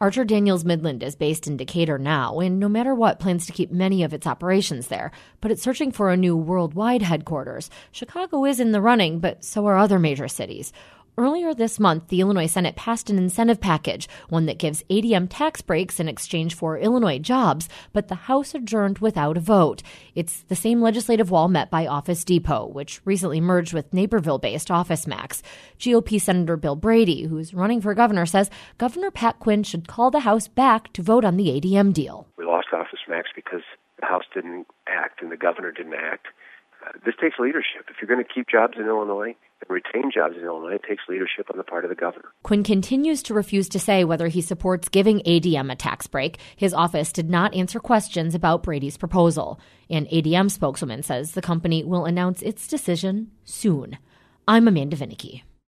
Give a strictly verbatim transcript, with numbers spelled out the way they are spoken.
Archer Daniels Midland is based in Decatur now, and no matter what, plans to keep many of its operations there. But it's searching for a new worldwide headquarters. Chicago is in the running, but so are other major cities. Earlier this month, the Illinois Senate passed an incentive package, one that gives A D M tax breaks in exchange for Illinois jobs, but the House adjourned without a vote. It's the same legislative wall met by Office Depot, which recently merged with Naperville-based OfficeMax. G O P Senator Bill Brady, who's running for governor, says Governor Pat Quinn should call the House back to vote on the A D M deal. We lost OfficeMax because the House didn't act and the governor didn't act. Uh, this takes leadership. If you're going to keep jobs in Illinois and retain jobs in Illinois, it takes leadership on the part of the governor. Quinn continues to refuse to say whether he supports giving A D M a tax break. His office did not answer questions about Brady's proposal. An A D M spokeswoman says the company will announce its decision soon. I'm Amanda Vinicky.